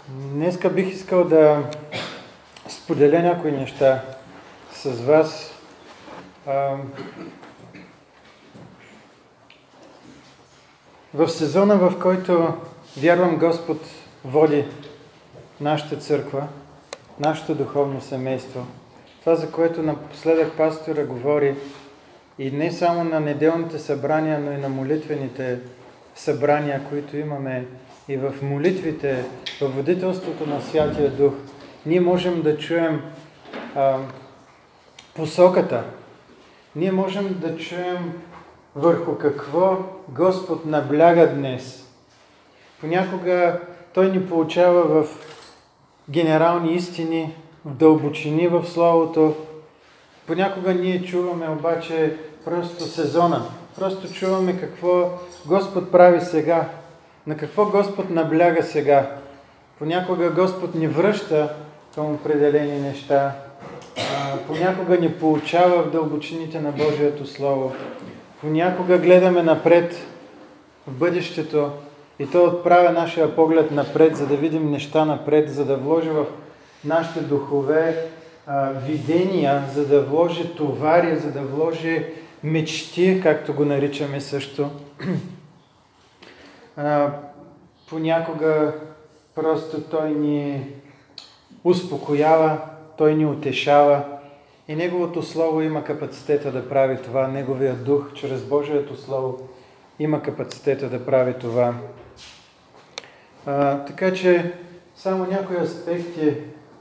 Днеска бих искал да споделя някои неща с вас. В сезона, в който вярвам Господ води нашата църква, нашето духовно семейство, това, за което напоследък пастора говори, и не само на неделните събрания, но и на молитвените събрания, които имаме, и в молитвите, в водителството на Святия Дух, ние можем да чуем посоката. Ние можем да чуем върху какво Господ набляга днес. Понякога Той ни получава в генерални истини, в дълбочини в Словото. Понякога ние чуваме обаче просто сезона. Просто чуваме какво Господ прави сега. На какво Господ набляга сега. Понякога Господ ни връща към определени неща. Понякога ни получава в дълбочините на Божието Слово. Понякога гледаме напред в бъдещето и то отправя нашия поглед напред, за да видим неща напред, за да вложи в нашите духове видения, за да вложи товари, за да вложи мечти, както го наричаме също. Понякога просто Той ни успокоява, Той ни утешава и Неговото Слово има капацитета да прави това. Неговия Дух, чрез Божието Слово, има капацитета да прави това. Така че само някои аспекти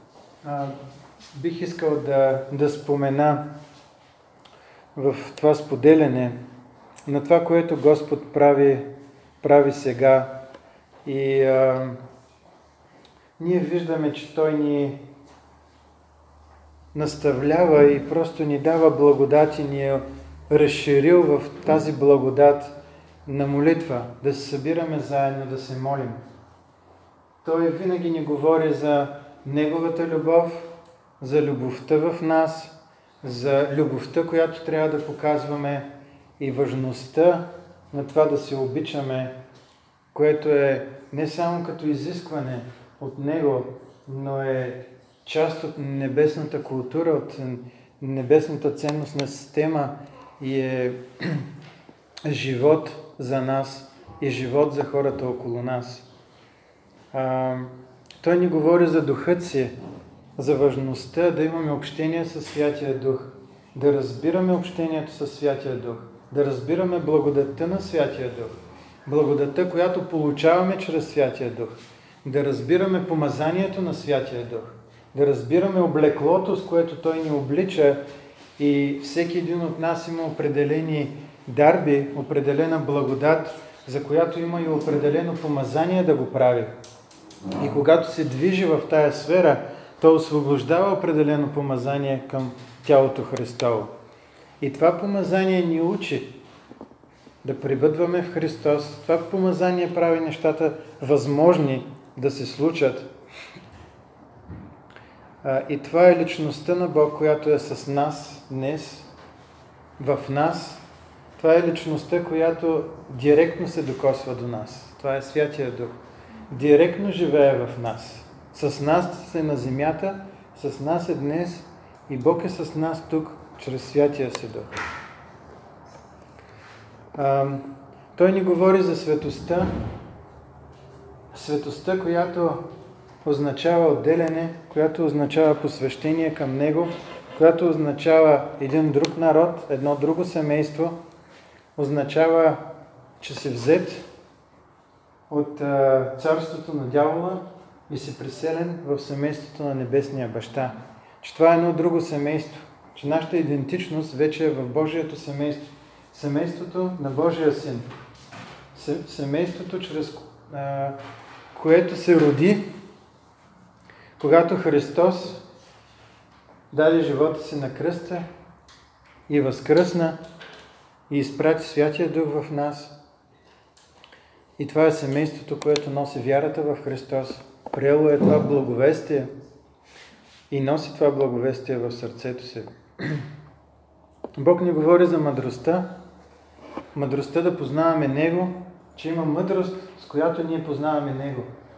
бих искал да спомена в това споделяне на това, което Господ прави сега. И ние виждаме, че Той ни наставлява и просто ни дава благодат и ни е разширил в тази благодат на молитва, да се събираме заедно, да се молим. Той винаги ни говори за Неговата любов, за любовта в нас, за любовта, която трябва да показваме и важността на това да се обичаме, което е не само като изискване от Него, но е част от небесната култура, от небесната ценностна система и е живот за нас и живот за хората около нас. Той ни говори за духът си, за важността да имаме общение с Святия Дух, да разбираме общението с Святия Дух, да разбираме благодатта на Святия Дух, благодатта, която получаваме чрез Святия Дух, да разбираме помазанието на Святия Дух, да разбираме облеклото, с което Той ни облича, и всеки един от нас има определени дарби, определена благодат, за която има и определено помазание да го прави. И когато се движи в тая сфера, Той освобождава определено помазание към тялото Христово. И това помазание ни учи да пребъдваме в Христос. Това помазание прави нещата възможни да се случат. И това е личността на Бог, която е с нас днес, в нас. Това е личността, която директно се докосва до нас. Това е Святия Дух. Директно живее в нас. С нас е на земята, с нас е днес и Бог е с нас тук, чрез Святия си Дух. Той ни говори за светостта. Светостта, която означава отделяне, която означава посвещение към Него, която означава един друг народ, едно друго семейство, означава, че си взет от царството на дявола и си приселен в семейството на Небесния Баща. Че това е едно друго семейство, че нашата идентичност вече е в Божието семейство. Семейството на Божия Син. Семейството, чрез което се роди, когато Христос даде живота си на кръста и възкръсна и изпрати Святия Дух в нас. И това е семейството, което носи вярата в Христос. Приело е това благовестие и носи това благовестие в сърцето си. Бог ни говори за мъдростта. Мъдростта да познаваме Него, че има мъдрост, с която ние познаваме Него.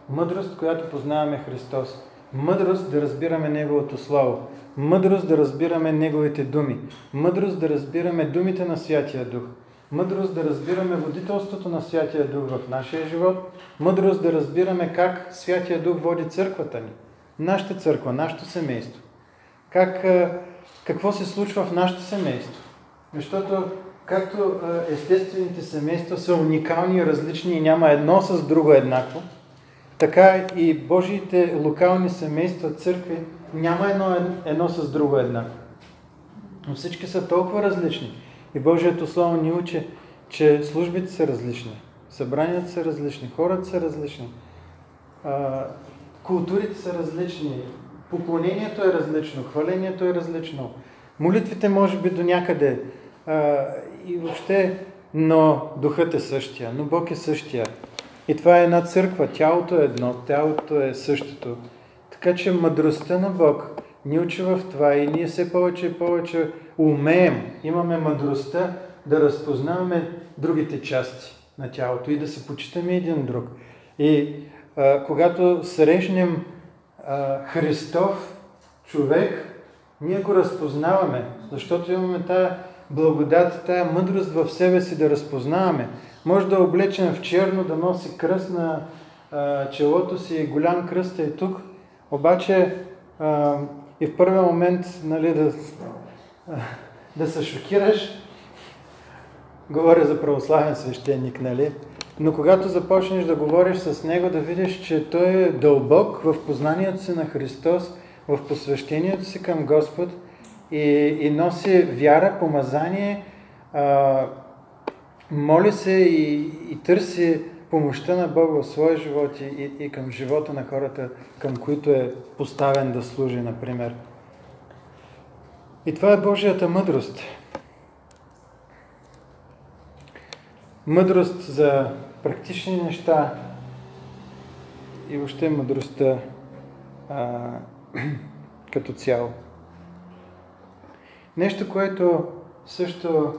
Мъдрост, която познаваме Христос. Мъдрост да разбираме Неговото Слово. Мъдрост да разбираме Неговите думи. Мъдрост да разбираме думите на Святия Дух. Мъдрост да разбираме водителството на Святия Дух в нашия живот. Мъдрост да разбираме как Святия Дух води църквата ни. Нашата църква, нашето семейство. Какво се случва в нашето семейство. Защото както естествените семейства са уникални и различни и няма едно с друго еднакво, така и Божиите локални семейства, църкви, няма едно с друго еднакво. Но всички са толкова различни. И Божието Слово ни учи, че службите са различни, събранията са различни, хората са различни, културите са различни, поклонението е различно, хвалението е различно, молитвите може би до някъде и въобще, но духът е същия, но Бог е същия. И това е една църква, тялото е едно, тялото е същото. Така че мъдростта на Бог ни учи в това и ние все повече и повече умеем, имаме мъдростта да разпознаваме другите части на тялото и да се почитаме един друг. И когато срещнем Христов човек, ние го разпознаваме, защото имаме тая благодат, тая мъдрост в себе си да разпознаваме. Може да е облечен в черно, да носи кръст на челото си, голям кръст е тук, обаче и в първия момент, нали, да се шокираш, говоря за православен свещеник, нали? Но когато започнеш да говориш с него, да видиш, че той е дълбок в познанието си на Христос, в посвещението си към Господ и носи вяра, помазание, моли се и търси помощта на Бога в своя живот и към живота на хората, към които е поставен да служи, например. И това е Божията мъдрост. Мъдрост за практични неща и въобще мъдростта като цяло. Нещо, което също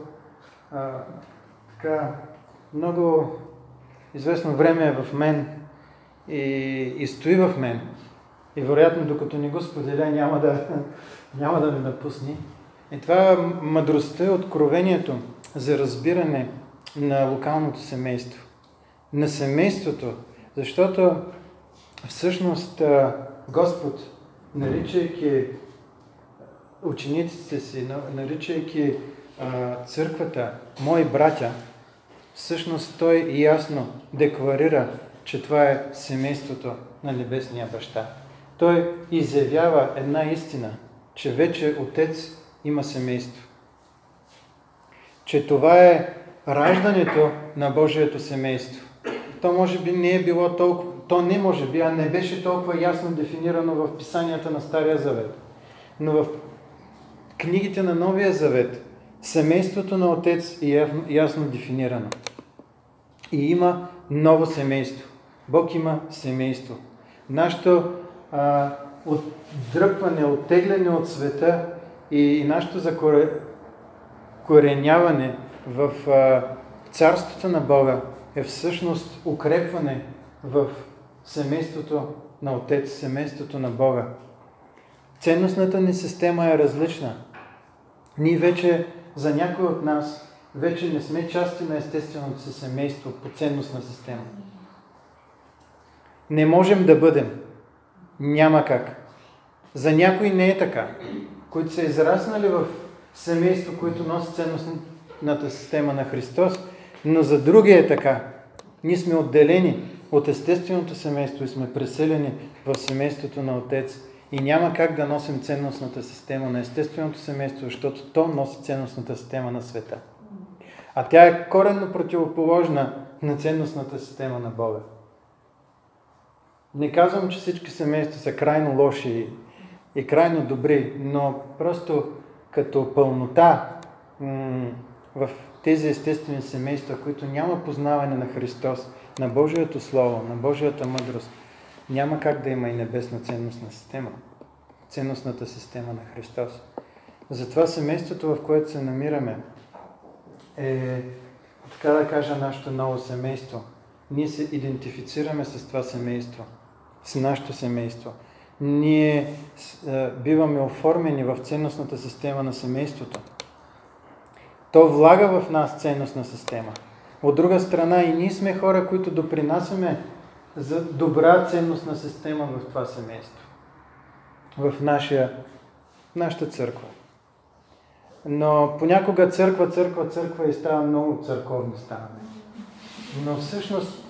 така много известно време е в мен и стои в мен. И вероятно, докато не го споделя, няма да ме напусне. И това е мъдростта и откровението за разбиране на локалното семейство. На семейството, защото всъщност Господ, наричайки учениците си, наричайки църквата, мои братя, всъщност Той ясно декларира, че това е семейството на Небесния Баща. Той изявява една истина, че вече Отец има семейство. Че това е раждането на Божието семейство. То може би не е било толкова, не беше толкова ясно дефинирано в писанията на Стария Завет. Но в книгите на Новия Завет семейството на Отец е ясно дефинирано. И има ново семейство. Бог има семейство. Нашето отдръпване, оттегляне от света и нашето закореняване в царството на Бога е всъщност укрепване в семейството на Отец, семейството на Бога. Ценностната ни система е различна. Ние вече, за някой от нас, вече не сме части на естественото си семейство по ценностна система. Не можем да бъдем. Няма как. За някои не е така. Които са израснали в семейство, които носи ценностната система на Христос, но за други е така. Ние сме отделени от естественото семейство и сме преселени в семейството на Отец. И няма как да носим ценностната система на естественото семейство, защото то носи ценностната система на света. А тя е коренно противоположна на ценностната система на Бога. Не казвам, че всички семейства са крайно лоши и крайно добри, но просто като пълнота в тези естествени семейства, които няма познаване на Христос, на Божието Слово, на Божията мъдрост, няма как да има и небесна ценностна система. Ценностната система на Христос. Затова семейството, в което се намираме, е, така да кажа, нашето ново семейство. Ние се идентифицираме с това семейство. с нашето семейство. Ние биваме оформени в ценностната система на семейството. То влага в нас ценностна система. От друга страна и ние сме хора, които допринасяме за добра ценностна система в това семейство. В нашата църква. Но понякога църква и става много църковни ставаме. Но всъщност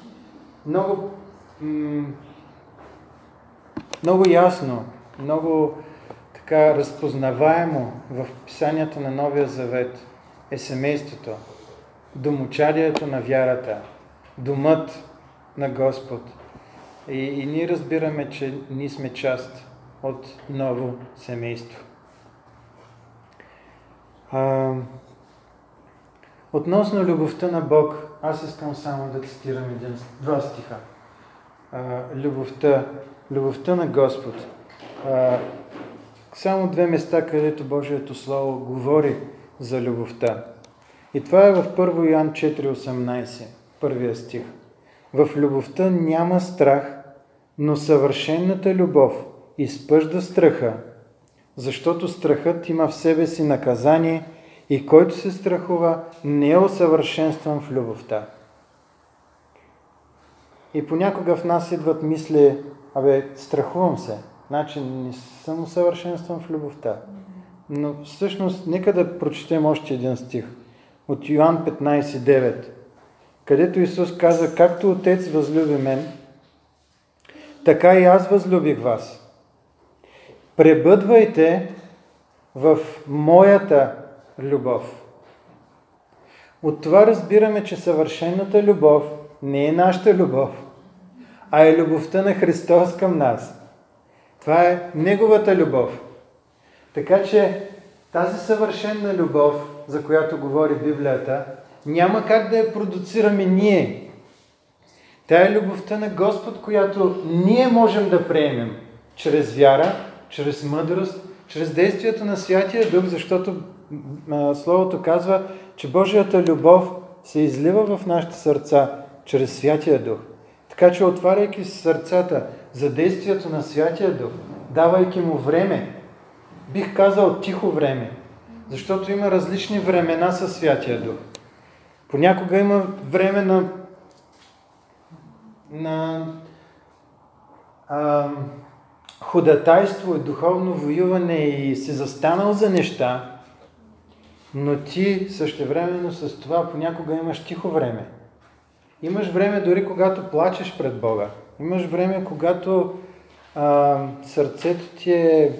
много ясно, много така разпознаваемо в писанията на Новия Завет е семейството, домочадието на вярата, домът на Господ. И ние разбираме, че ние сме част от ново семейство. Относно любовта на Бог, аз искам само да цитирам два стиха. Любовта на Господ. Само две места, където Божието Слово говори за любовта. И това е в 1 Йоан 4,18, първия стих. В любовта няма страх, но съвършената любов изпъжда страха, защото страхът има в себе си наказание и който се страхува, не е усъвършенстван в любовта. И понякога в нас идват мисли, страхувам се, значи не съм усъвършенстван в любовта. Но всъщност, нека да прочетем още един стих от Йоан 15:9, където Исус каза, както Отец възлюби мен, така и аз възлюбих вас. Пребъдвайте в моята любов. От това разбираме, че съвършената любов не е нашата любов, а е любовта на Христос към нас. Това е Неговата любов. Така че тази съвършена любов, за която говори Библията, няма как да я продуцираме ние. Тя е любовта на Господ, която ние можем да приемем чрез вяра, чрез мъдрост, чрез действието на Святия Дух, защото Словото казва, че Божията любов се излива в нашите сърца чрез Святия Дух. Така че, отваряйки сърцата за действието на Святия Дух, давайки му време, бих казал тихо време, защото има различни времена със Святия Дух. Понякога има време на ходатайство и духовно воюване и си застанал за неща, но ти същевременно с това понякога имаш тихо време. Имаш време дори когато плачеш пред Бога. Имаш време, когато сърцето ти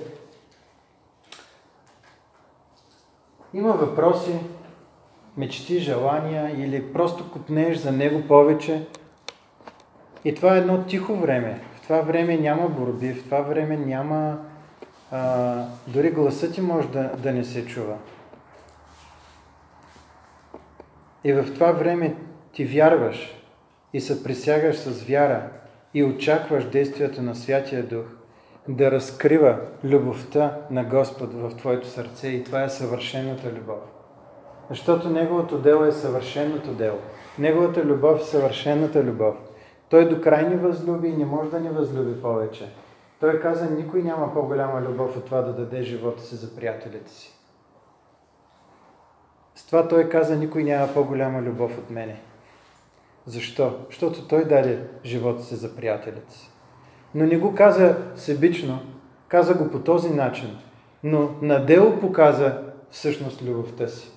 има въпроси, мечти, желания или просто купнееш за Него повече. И това е едно тихо време. В това време няма борби, в това време няма... дори гласът ти може да не се чува. И в това време ти вярваш и се присягаш с вяра и очакваш действието на Святия Дух да разкрива любовта на Господ в твоето сърце и това е съвършената любов. Защото Неговото дело е съвършеното дело. Неговата любов е съвършената любов. Той до край ни възлюби и не може да ни възлюби повече. Той каза, никой няма по-голяма любов от това да даде живота си за приятелите си. С това той каза, никой няма по-голяма любов от мене. Защо? Защото той даде живота си за приятелите си. Но не го каза себично, каза го по този начин, но на дело показа всъщност любовта си.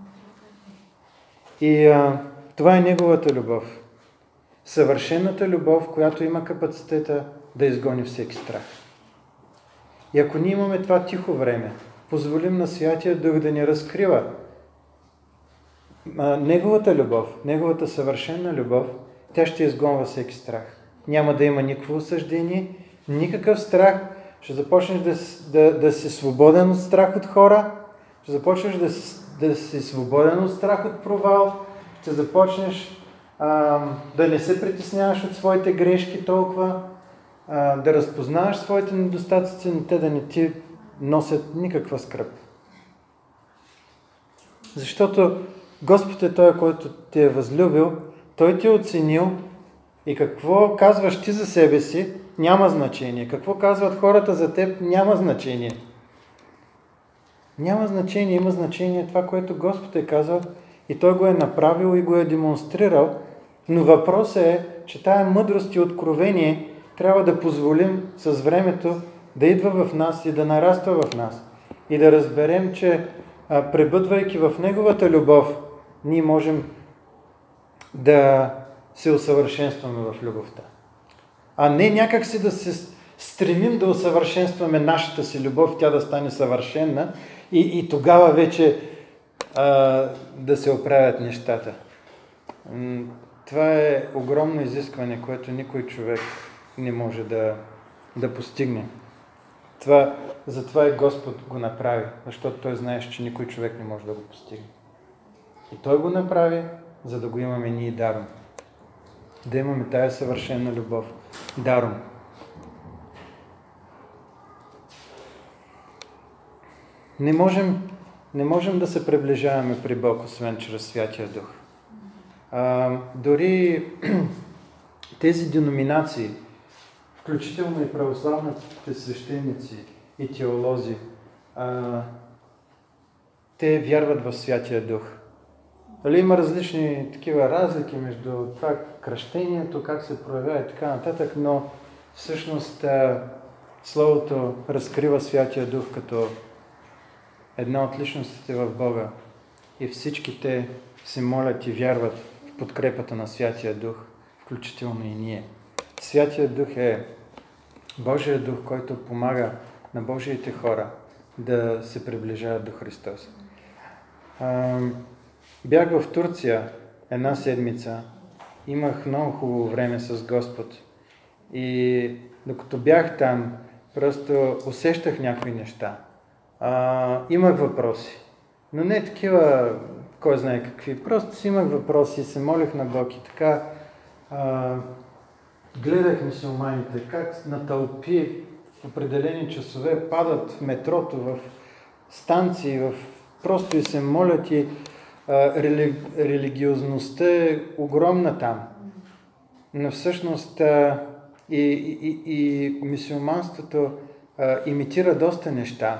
И това е Неговата любов. Съвършената любов, която има капацитета да изгони всеки страх. И ако ние имаме това тихо време, позволим на Святия Дух да ни разкрива Неговата любов, Неговата съвършена любов, тя ще изгонва всеки страх. Няма да има никакво осъждение, никакъв страх. Ще започнеш да си свободен от страх от хора, ще започнеш да си свободен от страх от провал, ще започнеш да не се притесняваш от своите грешки толкова, да разпознаваш своите недостатъци, но те да не ти носят никаква скръб. Защото Господ е Той, който те е възлюбил, Той те е оценил и какво казваш ти за себе си, няма значение. Какво казват хората за теб, няма значение. Няма значение, има значение това, което Господ е казал и Той го е направил и го е демонстрирал. Но въпросът е, че тая мъдрост и откровение трябва да позволим с времето да идва в нас и да нараства в нас. И да разберем, че пребъдвайки в Неговата любов, ние можем да се усъвършенстваме в любовта. А не някак си да се стремим да усъвършенстваме нашата си любов, тя да стане съвършенна и тогава вече да се оправят нещата. Това е огромно изискване, което никой човек не може да постигне. Затова и Господ го направи, защото Той знаеше, че никой човек не може да го постигне. И Той го направи, за да го имаме ние даром. Да имаме тая съвършена любов даром. Не можем да се приближаваме при Бог, освен чрез Святия Дух. Дори тези деноминации, включително и православните свещеници и теолози, те вярват в Святия Дух. Дали има различни такива разлики между това кръщението, как се проявява и така нататък, но всъщност Словото разкрива Святия Дух като една от личностите в Бога и всички те се молят и вярват в подкрепата на Святия Дух, включително и ние. Святия Дух е Божия Дух, който помага на Божиите хора да се приближават до Христос. Бях в Турция една седмица, имах много хубаво време с Господ и докато бях там, просто усещах някои неща. Имах въпроси, но не такива, кой знае какви, просто си имах въпроси, се молих на Бог и така гледах мюсюлманите, как на тълпи в определени часове падат в метрото, в станции, просто и се молят и религиозността е огромна там. Но всъщност и мюсюлманството имитира доста неща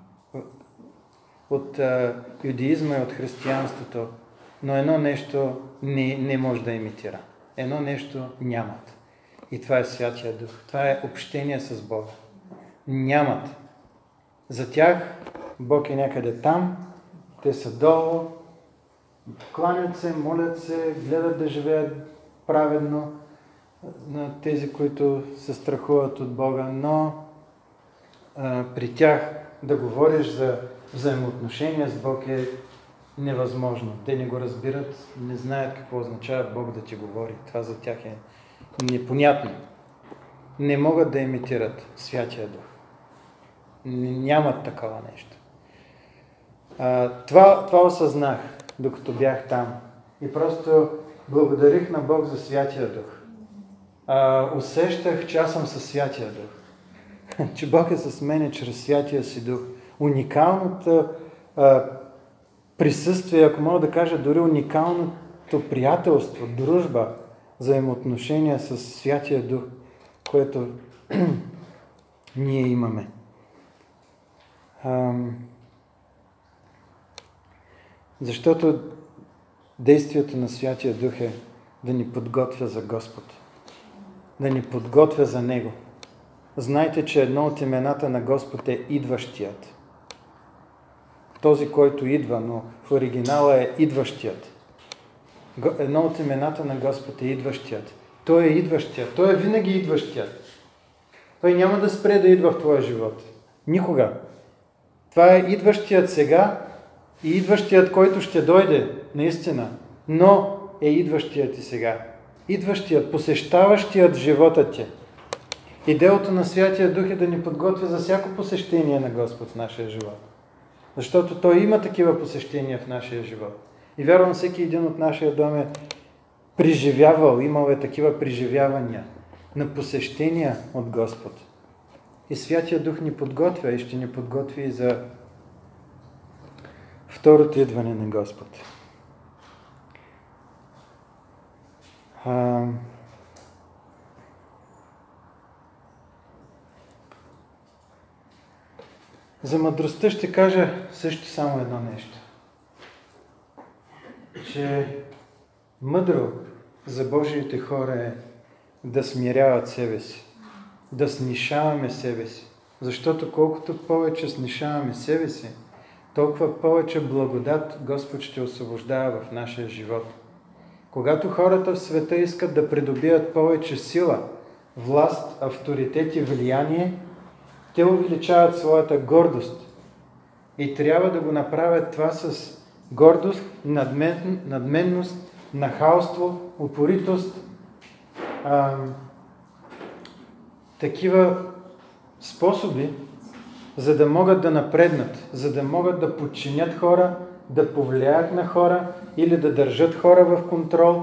от юдеизма и от християнството, но едно нещо не може да имитира. Едно нещо нямат. И това е Святия Дух. Това е общение с Бога. Нямат. За тях Бог е някъде там, те са долу, кланят се, молят се, гледат да живеят праведно на тези, които се страхуват от Бога, но при тях да говориш за взаимоотношения с Бог е невъзможно. Те не го разбират, не знаят какво означава Бог да ти говори. Това за тях е непонятно. Не могат да имитират Святия Дух. Нямат такова нещо. Това осъзнах, докато бях там. И просто благодарих на Бог за Святия Дух. Усещах, че аз съм със Святия Дух. Че Бог е с мене чрез Святия си Дух. Уникалното присъствие, ако мога да кажа, дори уникалното приятелство, дружба, взаимоотношения с Святия Дух, което ние имаме. Защото действието на Святия Дух е да ни подготвя за Господ, да ни подготвя за Него. Знайте, че едно от имената на Господ е идващият. Този, който идва, но в оригинала е идващият. Едно от имената на Господ е идващият. Той е идващият. Той е винаги идващият. Той няма да спре да идва в твоя живот. Никога. Това е идващият сега и идващият, който ще дойде, наистина. Но е идващият и сега. Идващият, посещаващият живота ти. И делото на Святия Дух е да ни подготвя за всяко посещение на Господ в нашия живот. Защото Той има такива посещения в нашия живот. И вярвам, всеки един от нашия дом е преживявал, имал е такива преживявания на посещения от Господ. И Святия Дух ни подготвя и ще ни подготви и за второто идване на Господ. За мъдростта ще кажа също само едно нещо. Че мъдро за Божиите хора е да смиряват себе си, да снишаваме себе си. Защото колкото повече снишаваме себе си, толкова повече благодат Господ ще освобождава в нашия живот. Когато хората в света искат да придобият повече сила, власт, авторитет и влияние, те увеличават своята гордост. И трябва да го направят това с гордост, надменност, нахалство, упоритост, такива способи, за да могат да напреднат, за да могат да подчинят хора, да повлияят на хора или да държат хора в контрол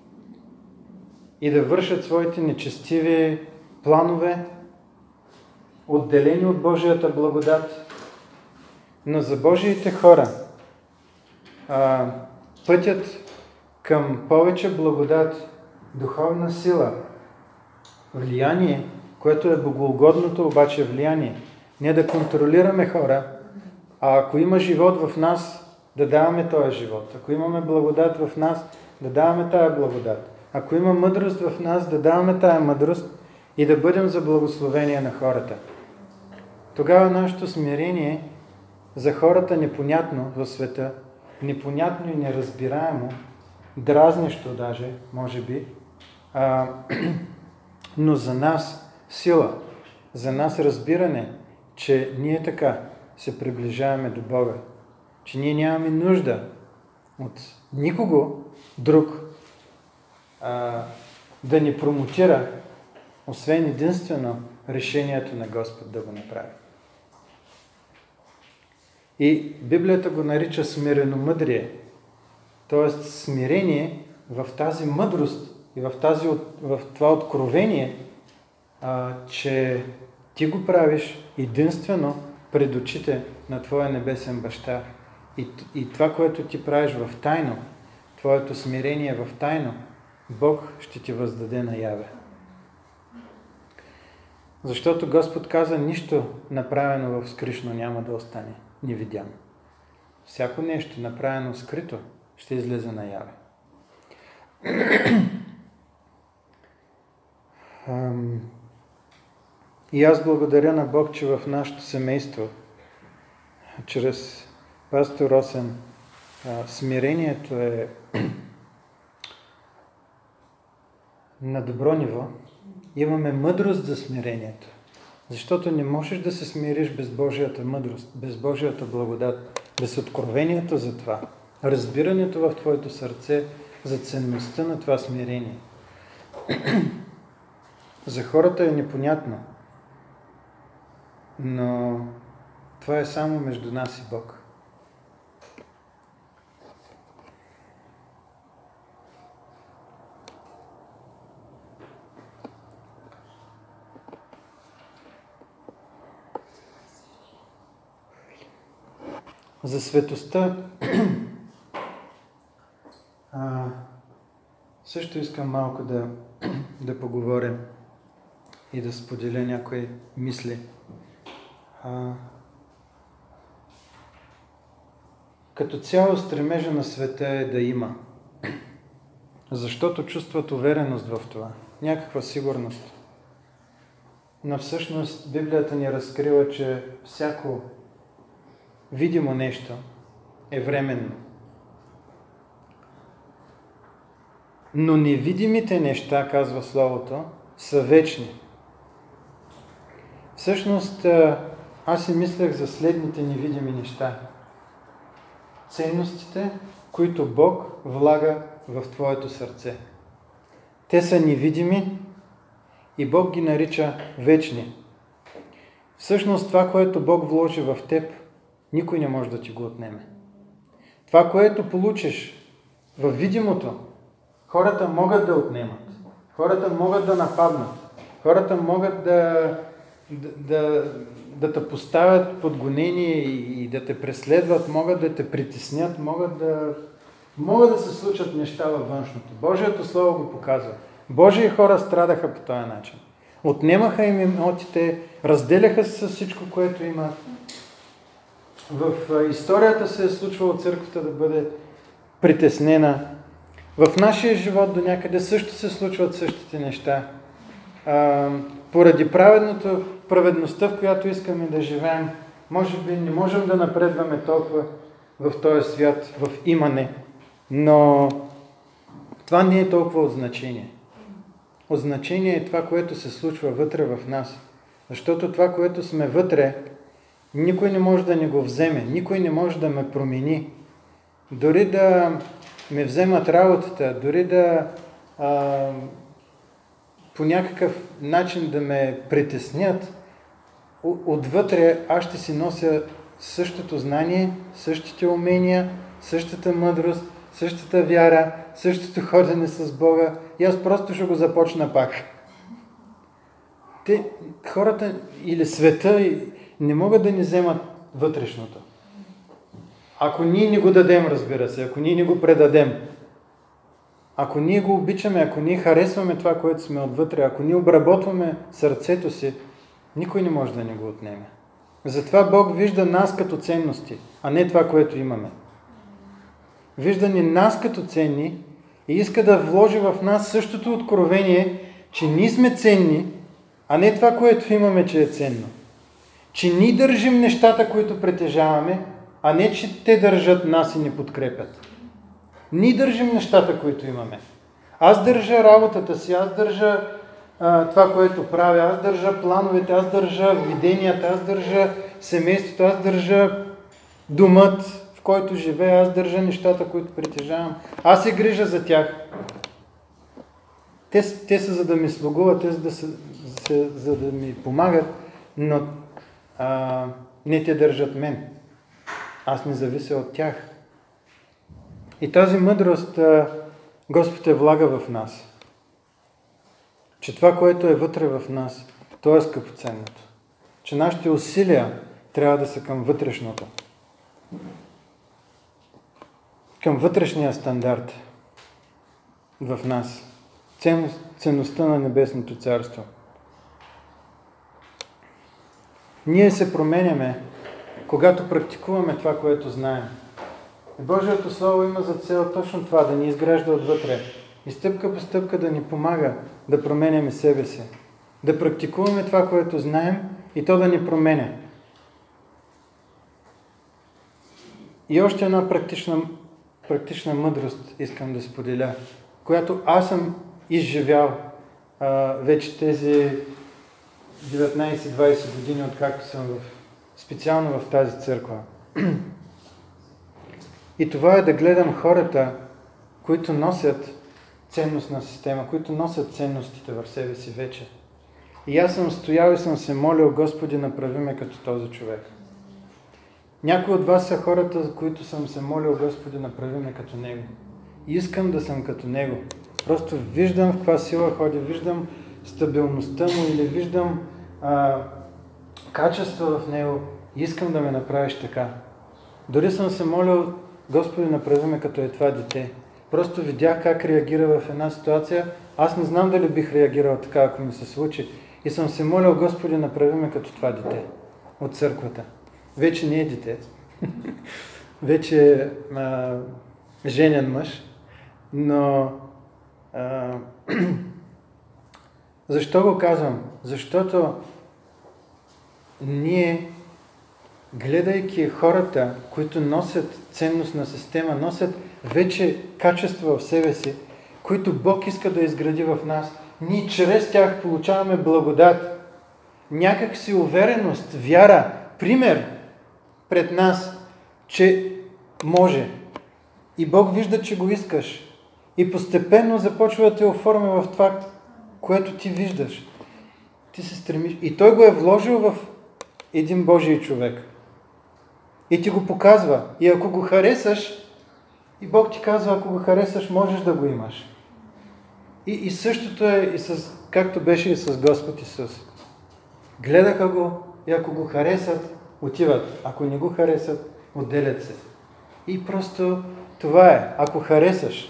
и да вършат своите нечестиви планове, отделени от Божията благодат. Но за Божиите хора пътят към повече благодат, духовна сила, влияние, което е богоугодното обаче влияние. Не да контролираме хора, а ако има живот в нас, да даваме този живот. Ако имаме благодат в нас, да даваме тая благодат. Ако има мъдрост в нас, да даваме тая мъдрост и да бъдем за благословение на хората. Тогава нашето смирение за хората непонятно в света, непонятно и неразбираемо, дразнещо даже, може би, но за нас сила, за нас разбиране, че ние така се приближаваме до Бога, че ние нямаме нужда от никого друг да ни промотира, освен единствено решението на Господ да го направи. И Библията го нарича смиреномъдрие, т.е. смирение в тази мъдрост и в това откровение, че ти го правиш единствено пред очите на Твоя небесен баща. И това, което ти правиш в тайно, твоето смирение в тайно, Бог ще ти въздаде наяве. Защото Господ каза, нищо направено в скришно няма да остане невидяно. Всяко нещо направено скрито ще излезе наяве. И аз благодаря на Бог, че в нашето семейство, чрез пастор Росен, смирението е на добро ниво. Имаме мъдрост за смирението. Защото не можеш да се смириш без Божията мъдрост, без Божията благодат, без откровението за това, разбирането в твоето сърце за ценността на това смирение. За хората е непонятно, но това е само между нас и Бог. За светостта също искам малко да поговоря и да споделя някои мисли. Като цяло стремежа на света е да има, защото чувстват увереност в това, някаква сигурност. Но всъщност Библията ни разкрива, че всяко видимо нещо е временно. Но невидимите неща, казва Словото, са вечни. Всъщност, аз си мислех за следните невидими неща. Ценностите, които Бог влага в твоето сърце. Те са невидими и Бог ги нарича вечни. Всъщност, това, което Бог вложи в теб, никой не може да ти го отнеме. Това, което получиш в видимото, хората могат да отнемат. Хората могат да нападнат. Хората могат да те поставят под гонение и да те преследват, могат да те притеснят, могат да се случат неща във външното. Божието Слово го показва. Божии хора страдаха по този начин. Отнемаха им имотите, разделяха се с всичко, което имат. В историята се е случвало църквата да бъде притеснена. В нашия живот до някъде също се случват същите неща. Поради праведността, в която искаме да живеем, може би не можем да напредваме толкова в този свят, в имане, но това не е толкова от значение. От значение е това, което се случва вътре в нас. Защото това, което сме вътре, никой не може да ни го вземе, никой не може да ме промени. Дори да ме вземат работата, дори да по някакъв начин да ме притеснят, отвътре аз ще си нося същото знание, същите умения, същата мъдрост, същата вяра, същото ходене с Бога и аз просто ще го започна пак. Хората или света не могат да ни вземат вътрешното. Ако ние не го дадем, разбира се, ако ние не го предадем, ако ние го обичаме, ако ние харесваме това, което сме отвътре, ако ние обработваме сърцето си, никой не може да ни го отнеме. Затова Бог вижда нас като ценности, а не това, което имаме. Вижда ни нас като ценни и иска да вложи в нас същото откровение, че ние сме ценни, а не това, което имаме, че е ценно. Че ние държим нещата, които притежаваме, а не, че те държат нас и ни подкрепят. Ние държим нещата, които имаме. Аз държа работата си, аз държа това, което правя, аз държа плановете, аз държа виденията, аз държа семейството, аз държа домът, в който живея, аз държа нещата, които притежавам. Аз се грижа за тях. Те са за да ми слугуват, те за да ми помагат, но не те държат мен. Аз не завися от тях. И тази мъдрост Господ е влага в нас. Че това, което е вътре в нас, то е скъпоценното. Че нашите усилия трябва да са към вътрешното. Към вътрешния стандарт в нас. Ценността на Небесното царство. Ние се променяме, когато практикуваме това, което знаем. И Божието Слово има за цел точно това, да ни изгражда отвътре. И стъпка по стъпка да ни помага да променяме себе си. Да практикуваме това, което знаем и то да ни променя. И още една практична мъдрост искам да споделя, която аз съм изживял вече тези 19-20 години, откакто съм специално в тази църква. И това е да гледам хората, които носят ценностна система, които носят ценностите в себе си вече. И аз съм стоял и съм се молил, Господи, направи ме като този човек. Някои от вас са хората, за които съм се молил, Господи, направи ме като него. И искам да съм като него. Просто виждам в каква сила ходи, виждам стабилността му или виждам качество в него и искам да ме направиш така. Дори съм се молил, Господи, направи ме като е това дете. Просто видях как реагира в една ситуация. Аз не знам дали бих реагирал така, ако ми се случи. И съм се молил, Господи, направи ме като това дете от църквата. Вече не е дете. Вече е женен мъж. Но защо го казвам? Защото ние, гледайки хората, които носят ценностна система, носят вече качества в себе си, които Бог иска да изгради в нас, ние чрез тях получаваме благодат, някак си увереност, вяра, пример пред нас, че може. И Бог вижда, че го искаш. И постепенно започва да те оформя в това, което ти виждаш. Ти се стремиш. И Той го е вложил в един Божий човек. И ти го показва. И ако го харесаш, и Бог ти казва, ако го харесаш, можеш да го имаш. И същото е, както беше и с Господ Исус. Гледаха го и ако го харесат, отиват. Ако не го харесат, отделят се. И просто това е. Ако харесаш.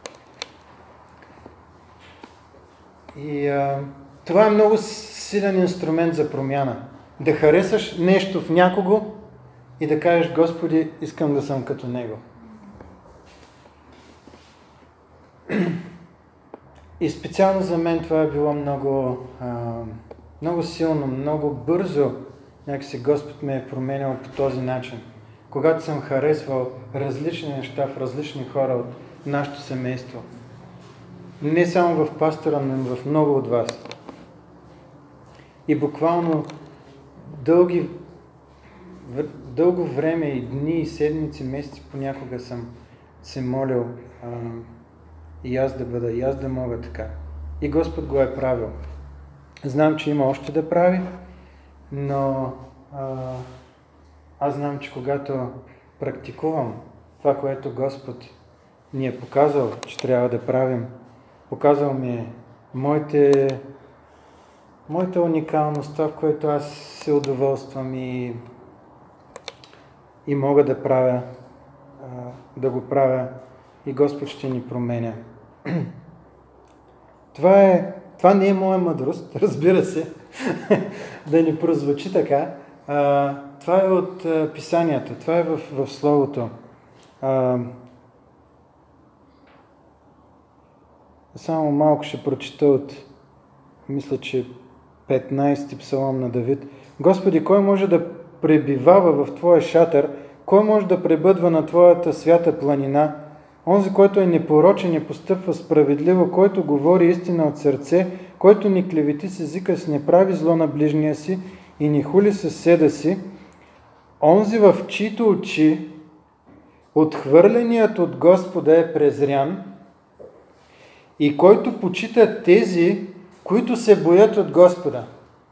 И това е много силен инструмент за промяна. Да харесаш нещо в някого и да кажеш: Господи, искам да съм като Него. И специално за мен това е било много силно, много бързо. Някакси Господ ме е променял по този начин. Когато съм харесвал различни неща в различни хора от нашето семейство. Не само в пастора, но и в много от вас. И буквално дълго време, и дни, и седмици, месеци понякога съм се молил и аз да мога така. И Господ го е правил. Знам, че има още да прави, но аз знам, че когато практикувам това, което Господ ни е показал, че трябва да правим, показал ми е моята уникалност, това, в което аз се удоволствам и мога да правя, да го правя, и Господ ще ни променя. Това не е моя мъдрост, разбира се, да ни прозвучи така. Това е от Писанието, това е в Словото. Само малко ще прочита мисля, че 15-ти псалом на Давид. Господи, кой може да пребивава в Твоя шатър? Кой може да пребъдва на Твоята свята планина? Онзи, който е непорочен и постъпва справедливо, който говори истина от сърце, който ни клевети с езика си, не прави зло на ближния си и ни хули съседа си. Онзи, в чието очи отхвърленият от Господа е презрян и който почита тези, които се боят от Господа.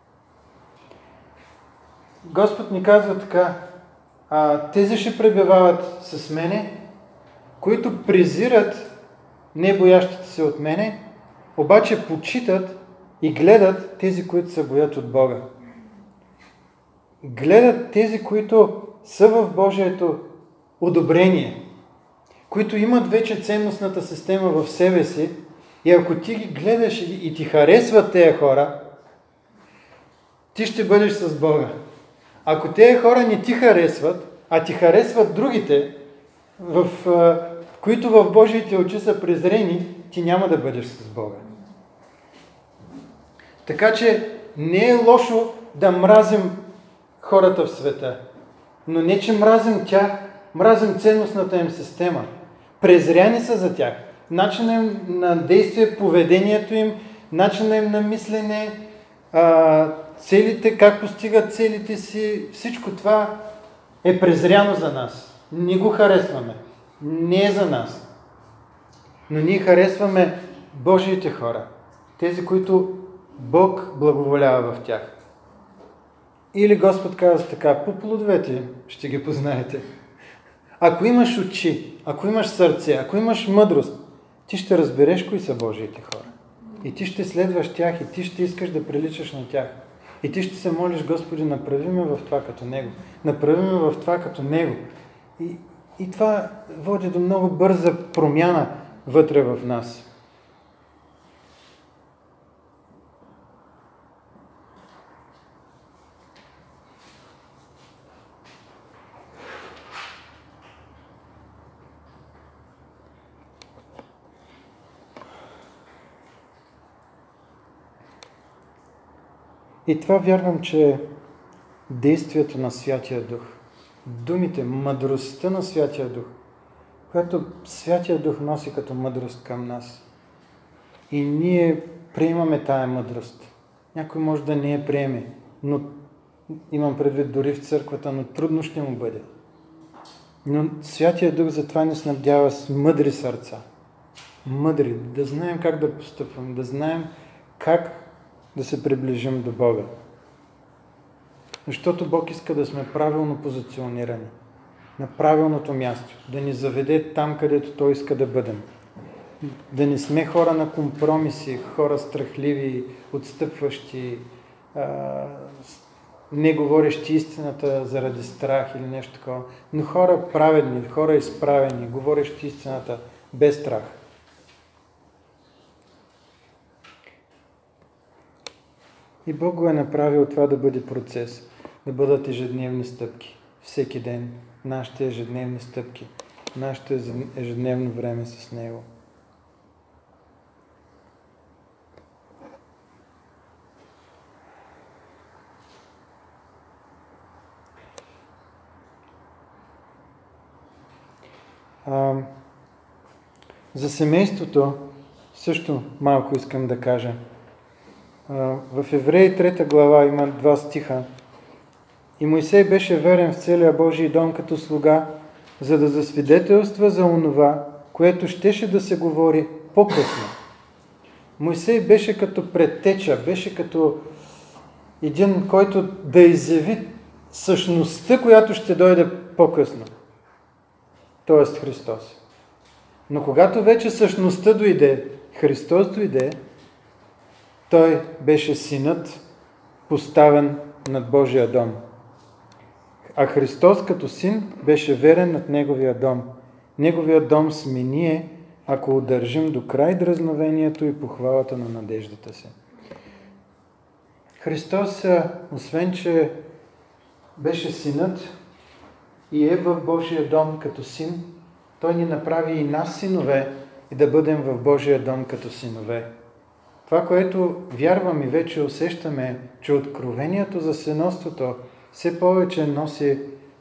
Господ ни казва така: тези ще пребивават с мене, които презират не боящите се от мене, обаче почитат и гледат тези, които се боят от Бога. Гледат тези, които са в Божието одобрение, които имат вече ценностната система в себе си, и ако ти ги гледаш и ти харесват тези хора, ти ще бъдеш с Бога. Ако тези хора не ти харесват, а ти харесват другите, които в Божиите очи са презрени, ти няма да бъдеш с Бога. Така че не е лошо да мразим хората в света, но не че мразим тях, мразим ценностната им система. Презряни са за тях. Начинът им на действие, поведението им, начинът им на мислене, целите, как постигат целите си, всичко това е презряно за нас. Ние го харесваме. Не е за нас. Но ние харесваме Божиите хора. Тези, които Бог благоволява в тях. Или Господ казва така: по плодовете ще ги познаете. Ако имаш очи, ако имаш сърце, ако имаш мъдрост, ти ще разбереш кои са Божиите хора. И ти ще следваш тях, и ти ще искаш да приличаш на тях. И ти ще се молиш: Господи, направи ме в това като Него. Направи ме в това като Него. И това води до много бърза промяна вътре в нас. И това вярвам, че е действието на Святия Дух. Думите, мъдростта на Святия Дух, която Святия Дух носи като мъдрост към нас. И ние приемаме тая мъдрост. Някой може да не я приеме, но имам предвид дори в църквата, но трудно ще му бъде. Но Святия Дух затова ни снабдява с мъдри сърца. Мъдри, да знаем как да постъпваме, да знаем как да се приближим до Бога. Защото Бог иска да сме правилно позиционирани, на правилното място, да ни заведе там, където Той иска да бъдем. Да не сме хора на компромиси, хора страхливи, отстъпващи, не говорещи истината заради страх или нещо такова, но хора праведни, хора изправени, говорещи истината без страх. И Бог го е направил това да бъде процес, да бъдат ежедневни стъпки. всеки ден, нашите ежедневни стъпки, нашето ежедневно време с Него. За семейството също малко искам да кажа. В Евреи 3 глава има 2 стиха. И Мойсей беше верен в целия Божий дом като слуга, за да засвидетелства за онова, което щеше да се говори по-късно. Мойсей беше като предтеча, беше като един, който да изяви същността, която ще дойде по-късно. Тоест Христос. Но когато вече същността дойде, Христос дойде, той беше синът, поставен над Божия дом. А Христос като син беше верен над Неговия дом. Неговия дом сме ние, ако удържим до край дразновението и похвалата на надеждата си. Христос, освен че беше синът и е в Божия дом като син, той ни направи и нас синове и да бъдем в Божия дом като синове. Това, което вярвам и вече усещаме, че откровението за синовството все повече носи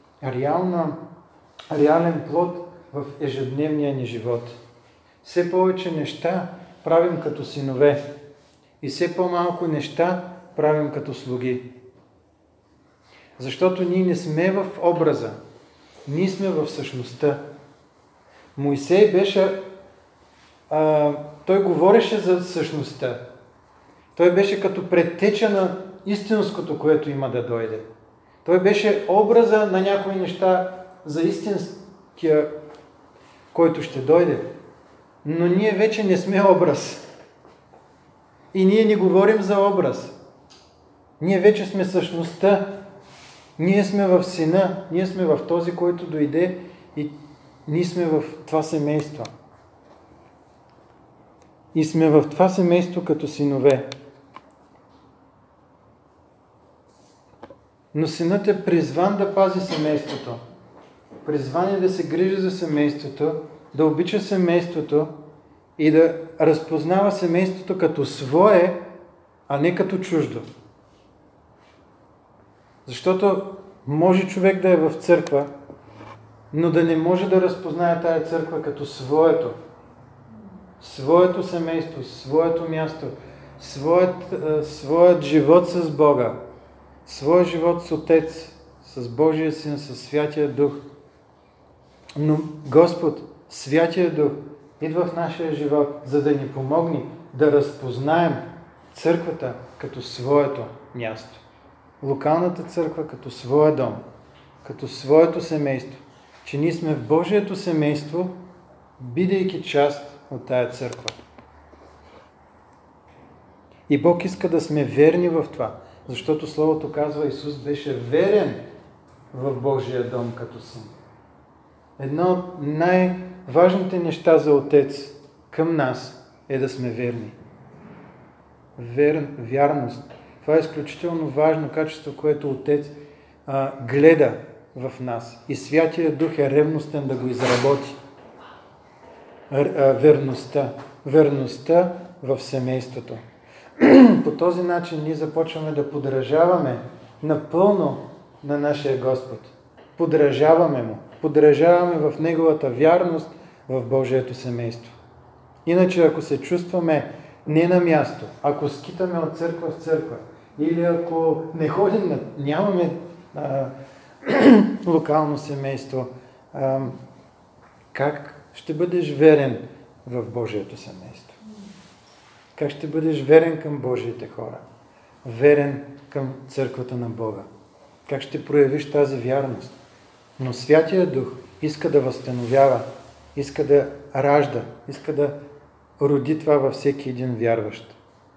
реален плод в ежедневния ни живот. Все повече неща правим като синове и все по-малко неща правим като слуги. Защото ние не сме в образа, ние сме в същността. Мойсей беше, той говореше за същността. Той беше като предтеча на истинското, което има да дойде. Той беше образа на някои неща за истинския, който ще дойде. Но ние вече не сме образ. И ние не говорим за образ. Ние вече сме същността. Ние сме в Сина. Ние сме в този, който дойде и ние сме в това семейство. И сме в това семейство като синове. Но синът е призван да пази семейството. Призван е да се грижи за семейството, да обича семейството и да разпознава семейството като свое, а не като чуждо. Защото може човек да е в църква, но да не може да разпознае тая църква като своето. Своето семейство, своето място, своят живот с Бога, своят живот с Отец, с Божия Син, с Святия Дух. Но Господ, Святия Дух, идва в нашия живот, за да ни помогне да разпознаем църквата като своето място. Локалната църква като своя дом, като своето семейство. Че ние сме в Божието семейство, бидейки част от тая църква. И Бог иска да сме верни в това, защото Словото казва, Исус беше верен в Божия дом като син. Едно от най-важните неща за Отец към нас е да сме верни. Вярност. Това е изключително важно качество, което Отец гледа в нас. И Святия Дух е ревностен да го изработи. Верността в семейството. По този начин ние започваме да подражаваме напълно на нашия Господ. Подражаваме Му. Подражаваме в Неговата вярност в Божието семейство. Иначе, ако се чувстваме не на място, ако скитаме от църква в църква, или ако не ходим, нямаме локално семейство, как ще бъдеш верен в Божието семейство? Как ще бъдеш верен към Божиите хора? Верен към църквата на Бога? Как ще проявиш тази вярност? Но Святия Дух иска да възстановява, иска да ражда, иска да роди това във всеки един вярващ.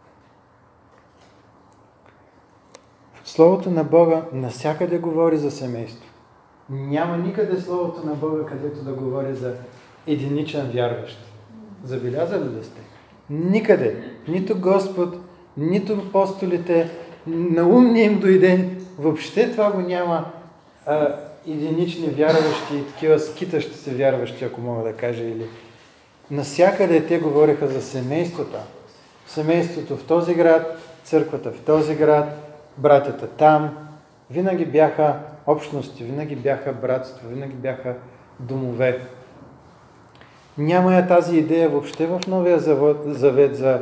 Словото на Бога навсякъде говори за семейство. Няма никъде Словото на Бога, където да говори за единичен вярващ. Забелязали ли сте? Никъде. Нито Господ, нито апостолите, на ум не им дойде. Въобще това го няма. единични вярващи и такива скитащи се вярващи, ако мога да кажа, или насякъде те говориха за семейството. Семейството в този град, църквата в този град, братята там. Винаги бяха общности, винаги бяха братства, винаги бяха домове. Няма я тази идея въобще в Новия Завет за,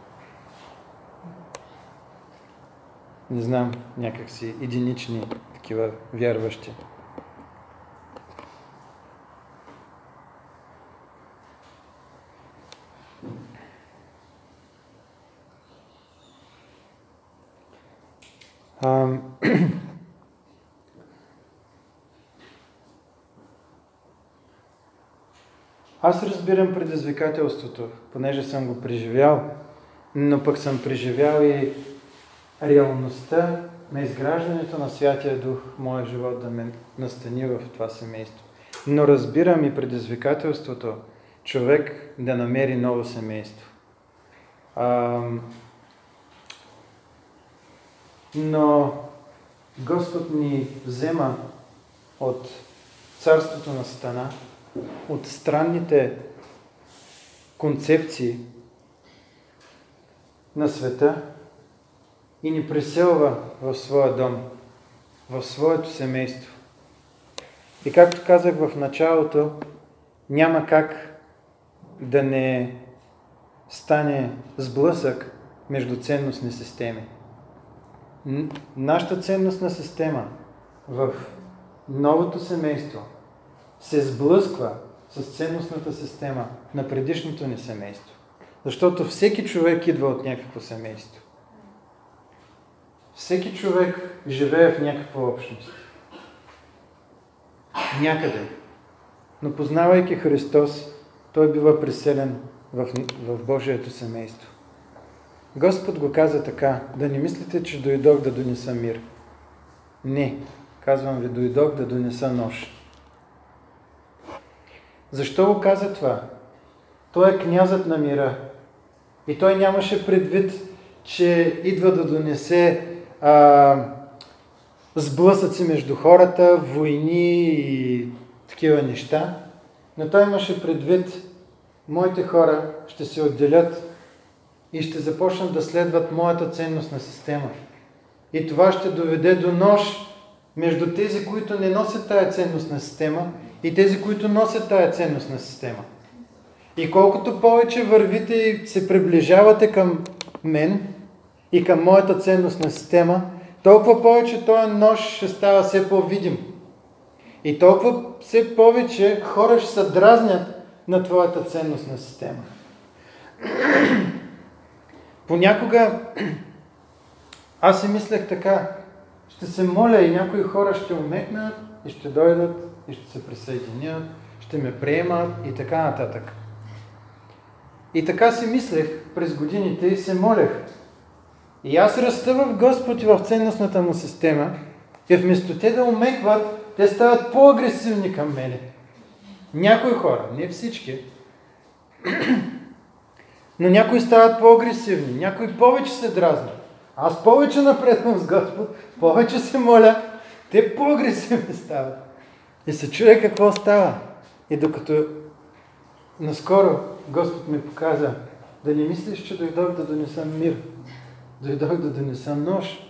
не знам, някакси единични такива вярващи. Аз разбирам предизвикателството, понеже съм го преживял, но пък съм преживял и реалността на изграждането на Святия Дух в моя живот да ме настани в това семейство. Но разбирам и предизвикателството човек да намери ново семейство. Но Господ ни взема от царството на Сатана, от странните концепции на света и ни преселва в своя дом, в своето семейство. И както казах в началото, няма как да не стане сблъсък между ценностни системи. Нашата ценностна система в новото семейство се сблъсква с ценностната система на предишното ни семейство. Защото всеки човек идва от някакво семейство. Всеки човек живее в някаква общност. Някъде. Но познавайки Христос, той бива преселен в Божието семейство. Господ го каза така: да не мислите, че дойдох да донеса мир. Не, казвам ви, дойдох да донеса нож. Защо го каза това? Той е князът на мира. И той нямаше предвид, че идва да донесе сблъсъци между хората, войни и такива неща. Но той имаше предвид, моите хора ще се отделят и ще започнат да следват моята ценностна система. И това ще доведе до нож между тези, които не носят тая ценностна система, и тези, които носят тая ценностна система. И колкото повече вървите и се приближавате към мен и към моята ценностна система, толкова повече този нож ще става все по-видим. И толкова все повече хора ще се дразнят на твоята ценностна система. Понякога аз си мислех така: ще се моля и някои хора ще умекнат и ще дойдат и ще се присъединят, ще ме приемат и така нататък. И така си мислех през годините и се молех. И аз раста в Господ и в ценностната му система, и вместо те да умекват, те стават по-агресивни към мене. Някои хора, не всички, но някои стават по-агресивни, някои повече се дразнят. Аз повече напредвам с Господ, повече се моля, те по-агресивни стават. И се чуя какво става. И докато наскоро Господ ми показа: да не мислиш, че дойдох да донеса мир. Дойдох да донеса нож.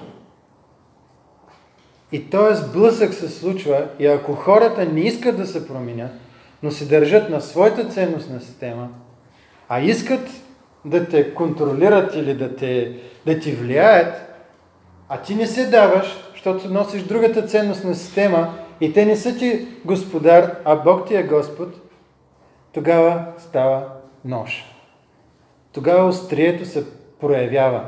И този сблъсък се случва, и ако хората не искат да се променят, но се държат на своята ценностна система, а искат да те контролират или да ти влияят, а ти не се даваш, защото носиш другата ценностна система и те не са ти господар, а Бог ти е Господ, тогава става нож. Тогава острието се проявява.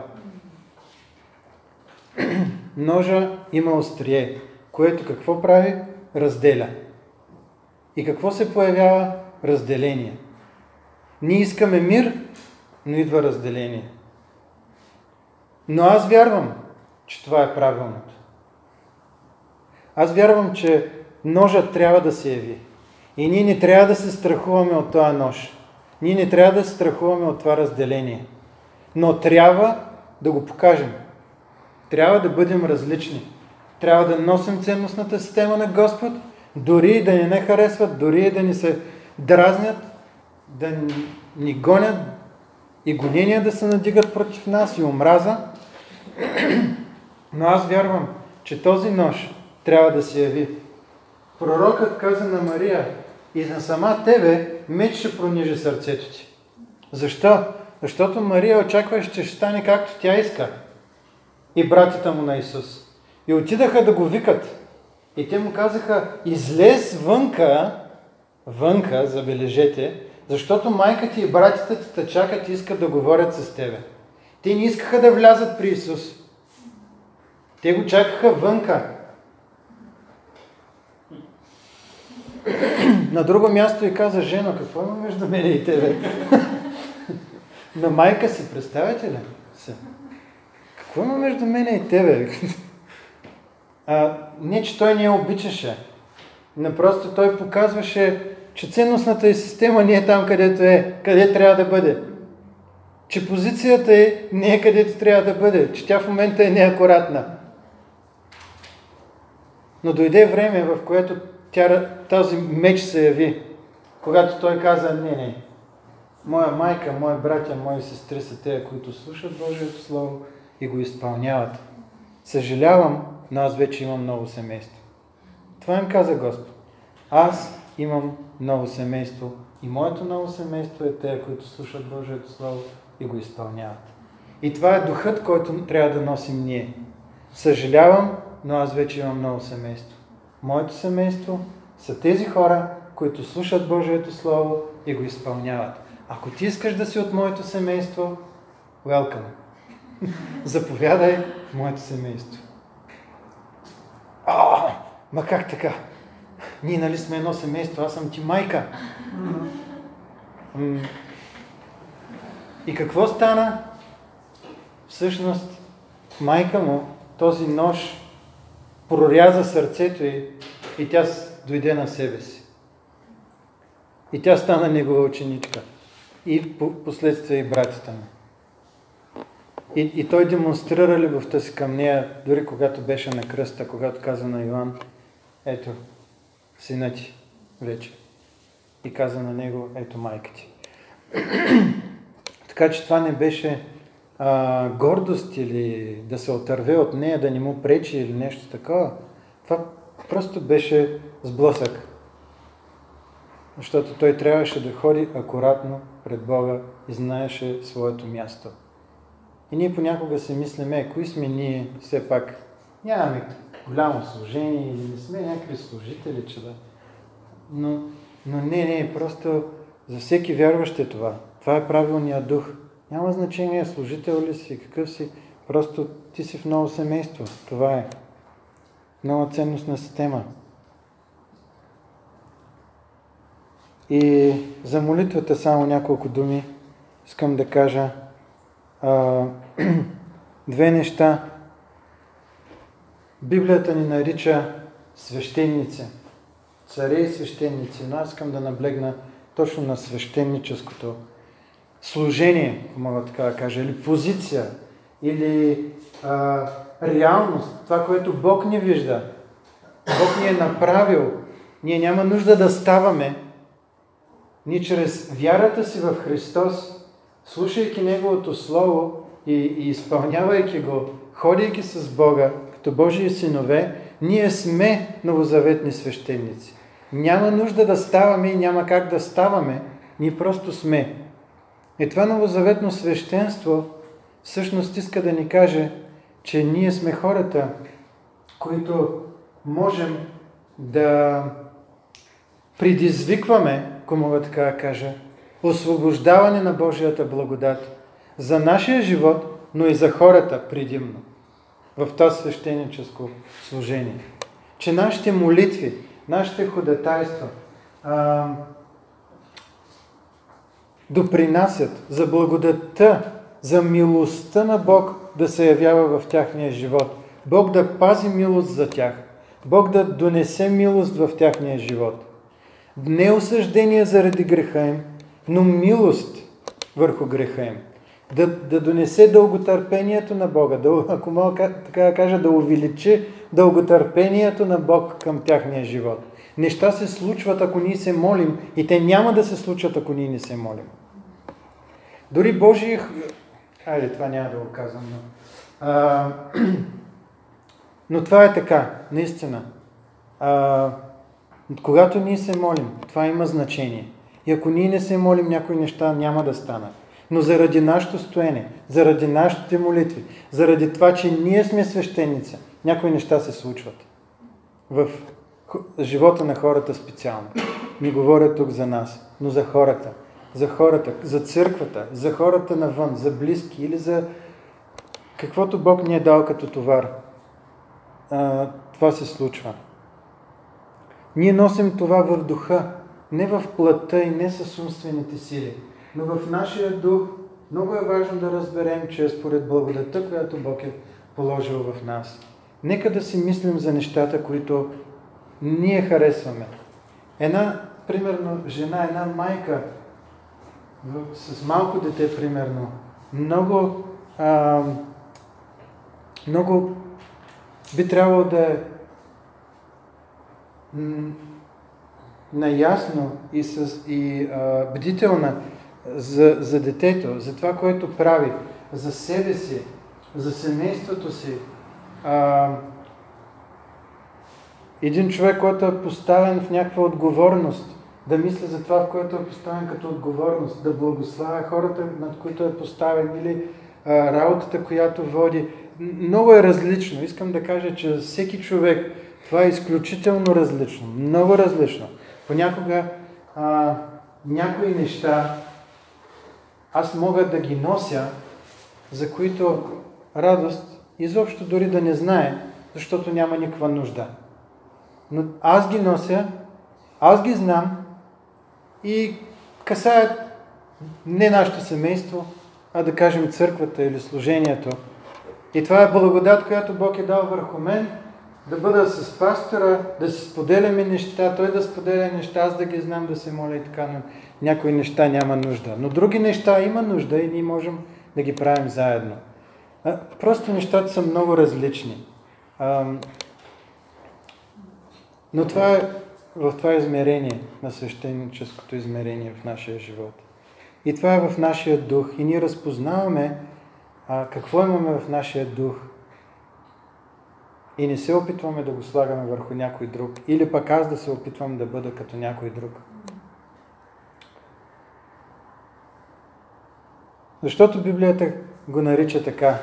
Ножа има острие, което какво прави? Разделя. И какво се появява? Разделение. Ние искаме мир, но идва разделение. Но аз вярвам, че това е правилното. Аз вярвам, че ножът трябва да се яви. И ние не трябва да се страхуваме от този нож. Ние не трябва да се страхуваме от това разделение. Но трябва да го покажем. Трябва да бъдем различни. Трябва да носим ценностната система на Господ, Дори и да не харесват, дори и да ни се дразнят, да ни гонят и гонения да се надигат против нас и омраза. Но аз вярвам, че този нож трябва да се яви. Пророкът каза на Мария: и на сама тебе меч ще пронижи сърцето ти. Защо? Защото Мария очакваше, че ще стане както тя иска. И братята му на Исус. И отидаха да го викат. И те му казаха: излез вънка, забележете, защото майка ти и братята ти те чакат и искат да говорят с тебе. Те не искаха да влязат при Исус. Те го чакаха вънка. На друго място и каза: жено, какво има между мене и тебе? На майка си, представяте ли? Какво има между мене и тебе? Не, че той не я обичаше. Но просто той показваше, че ценностната система не е там, където е, къде трябва да бъде. Че позицията не е където трябва да бъде. Че тя в момента е неакуратна. Но дойде време, в което този меч се яви. Когато той каза: не. Моя майка, мои братя, мои сестри са те, които слушат Божието Слово и го изпълняват. Съжалявам, но аз вече имам ново семейство. Това им каза Господ. Аз имам ново семейство и моето ново семейство е те, които слушат Божието Слово и го изпълняват. И това е духът, който трябва да носим ние. Съжалявам, но аз вече имам ново семейство. Моето семейство са тези хора, които слушат Божието Слово и го изпълняват. Ако ти искаш да си от моето семейство, welcome. Заповядай в моето семейство. Ма как така? Ние нали сме едно семейство, аз съм ти майка. И какво стана? Всъщност, майка му, този нож проряза сърцето й и тя дойде на себе си. И тя стана негова ученичка. И последствие и братята му. И той демонстрира любовта си към нея, дори когато беше на кръста, когато каза на Йоан: ето, сина ти вече. И каза на него: ето майка ти. Така че това не беше гордост или да се отърве от нея, да не му пречи или нещо такова. Това просто беше сблъсък. Защото той трябваше да ходи акуратно пред Бога и знаеше своето място. И ние понякога си мислиме: кои сме ние, все пак нямаме голямо служение или не сме някакви служители, че да. Но не, просто за всеки вярващ е това. Това е правилният дух. Няма значение служител ли си, какъв си, просто ти си в ново семейство. Това е нова ценностна система. И за молитвата само няколко думи искам да кажа. Две неща. Библията ни нарича свещеници, царе и свещеници, но аз искам да наблегна точно на свещеническото служение, мога така да кажа, или позиция, или реалност, това, което Бог ни вижда. Бог ни е направил. Ние няма нужда да ставаме. Ние чрез вярата си в Христос, слушайки Неговото Слово и изпълнявайки го, ходейки с Бога, като Божии синове, ние сме новозаветни свещеници. Няма нужда да ставаме и няма как да ставаме, ние просто сме. И това новозаветно свещенство всъщност иска да ни каже, че ние сме хората, които можем да предизвикваме, ако мога така да кажа, освобождаване на Божията благодат за нашия живот, но и за хората предимно в това свещеническо служение. Че нашите молитви, нашите ходатайства допринасят за благодатта, за милостта на Бог да се явява в тяхния живот. Бог да пази милост за тях. Бог да донесе милост в тяхния живот. Не осъждение заради греха им, но милост върху греха им. Да донесе дълготърпението на Бога, ако мога така да кажа, да увеличи дълготърпението на Бог към тяхния живот. Неща се случват, ако ние се молим, и те няма да се случат, ако ние не се молим. Дори Божий... Хайде, това няма да го казвам, но това е така, наистина. Когато ние се молим, това има значение. И ако ние не се молим, някои неща няма да станат. Но заради нашето стоене, заради нашите молитви, заради това, че ние сме свещеници, някои неща се случват. В живота на хората специално. Не говоря тук за нас, но за хората, за църквата, за хората навън, за близки или за каквото Бог ни е дал като товар. Това се случва. Ние носим това в духа, не в плътта и не с умствените сили, но в нашия дух. Много е важно да разберем, че е според благодата, която Бог е положил в нас. Нека да си мислим за нещата, които ние харесваме. Една, примерно, жена, една майка с малко дете, примерно, много би трябвало да е наясно и бдителна за детето, за това, което прави, за себе си, за семейството си. Един човек, който е поставен в някаква отговорност, да мисли за това, в което е поставен като отговорност, да благославя хората, над които е поставен, или работата, която води. Много е различно. Искам да кажа, че за всеки човек това е изключително различно. Много различно. Понякога някои неща аз мога да ги нося, за които радост изобщо дори да не знае, защото няма никаква нужда. Но аз ги нося, аз ги знам и касаят не нашето семейство, а да кажем църквата или служението. И това е благодат, която Бог е дал върху мен, да бъда с пастора, да си споделяме неща, той да споделя неща, аз да ги знам, да се моля и така, но някои неща няма нужда. Но други неща има нужда и ние можем да ги правим заедно. Просто нещата са много различни. Но това е в това измерение, на свещеническото измерение в нашия живот. И това е в нашия дух. И ние разпознаваме какво имаме в нашия дух. И не се опитваме да го слагаме върху някой друг. Или пък аз да се опитвам да бъда като някой друг. Защото Библията го нарича така.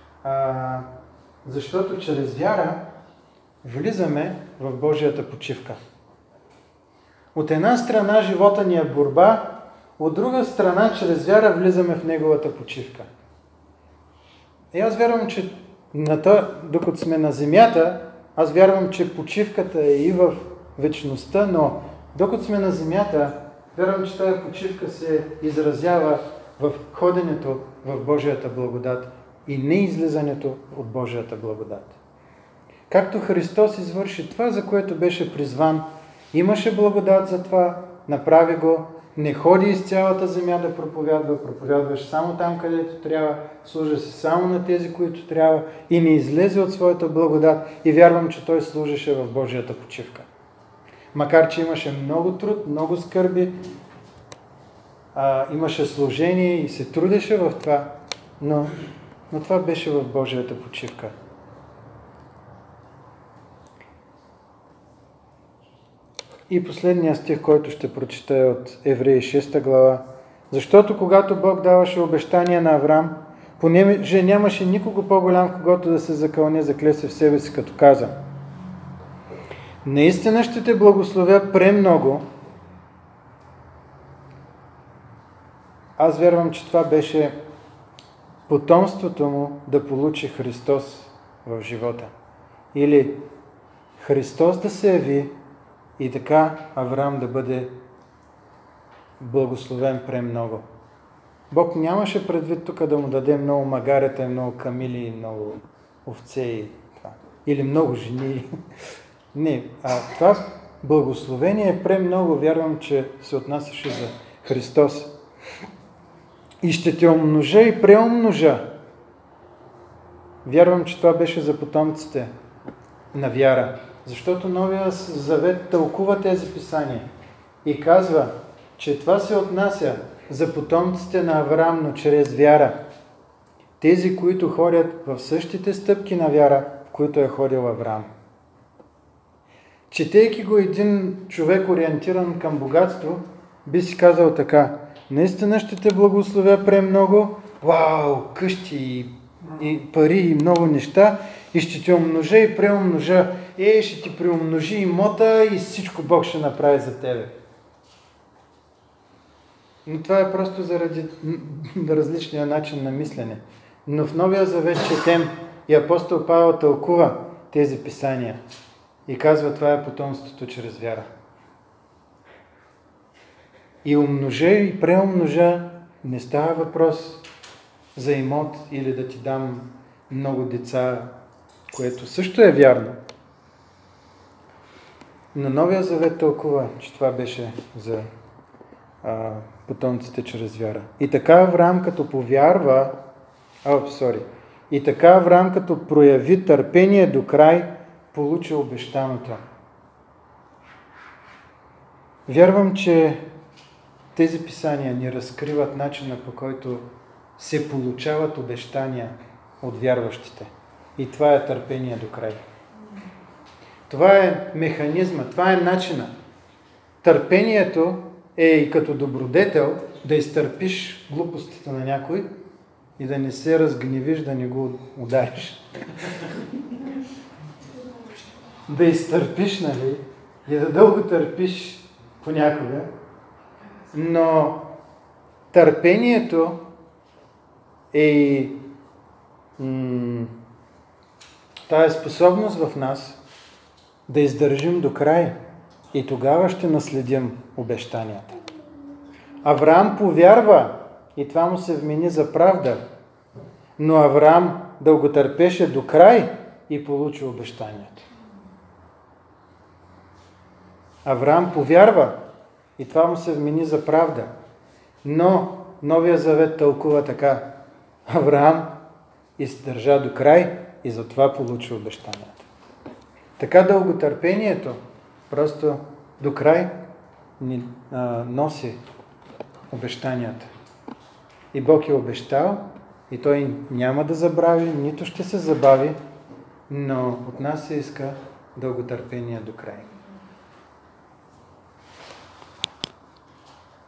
Защото чрез вяра влизаме в Божията почивка. От една страна живота ни е борба, от друга страна чрез вяра влизаме в Неговата почивка. И аз вярвам, че докато сме на земята, аз вярвам, че почивката е и в вечността, но докато сме на земята, вярвам, че тази почивка се изразява в ходенето в Божията благодат и не излизането от Божията благодат. Както Христос извърши това, за което беше призван, имаше благодат за това, направи го, не ходи из цялата земя да проповядваше само там, където трябва, служа се само на тези, които трябва и не излезе от своята благодат и вярвам, че той служеше в Божията почивка. Макар, че имаше много труд, много скърби, имаше служение и се трудеше в това, но това беше в Божията почивка. И последния стих, който ще прочета е от Евреи 6 глава. Защото когато Бог даваше обещания на Авраам, понеже нямаше никого по-голям, в когото да се закълне, закле се в себе си, като каза: наистина ще те благословя премного. Аз вярвам, че това беше потомството му да получи Христос в живота. Или Христос да се яви и така Авраам да бъде благословен премного. Бог нямаше предвид тук да му даде много магарета, много камили, много овце и това. Или много жени. Не, това благословение е премного, вярвам, че се отнасяше за Христос. И ще те умножа и преумножа. Вярвам, че това беше за потомците на вяра. Защото Новия Завет тълкува тези писания и казва, че това се отнася за потомците на Авраам, но чрез вяра. Тези, които ходят в същите стъпки на вяра, в които е ходил Авраам. Четейки го един човек ориентиран към богатство, би си казал така: наистина ще те благословя премного, вау, къщи и пари и много неща, и ще те умножа и преумножа, ще ти преумножи имота и всичко Бог ще направи за тебе. Но това е просто заради различния начин на мислене. Но в Новия Завет четем и апостол Павел тълкува тези писания и казва, това е потомството чрез вяра. И умножа и преумножа не става въпрос за имот или да ти дам много деца, което също е вярно. Но Новия Завет тълкува, че това беше за потомците чрез вяра. И така Авраам като повярва, и така Авраам като прояви търпение до край, получи обещаното. Вярвам, че тези писания ни разкриват начина, по който се получават обещания от вярващите. И това е търпение до край. Това е механизма, това е начина. Търпението е и като добродетел да изтърпиш глупостите на някой и да не се разгневиш, да не го удариш. Да изтърпиш, нали? И да дълго търпиш понякога. Но търпението е тая способност в нас да издържим до край и тогава ще наследим обещанията. Авраам повярва и това му се вмени за правда, но Авраам дълготърпеше до край и получи обещанието. Авраам повярва и това му се вмени за правда, но Новия Завет тълкува така: Авраам издържа до край и затова получи обещанието. Така дълготърпението просто до край ни носи обещанията. И Бог е обещал и Той няма да забрави, нито ще се забави, но от нас се иска дълготърпение до край.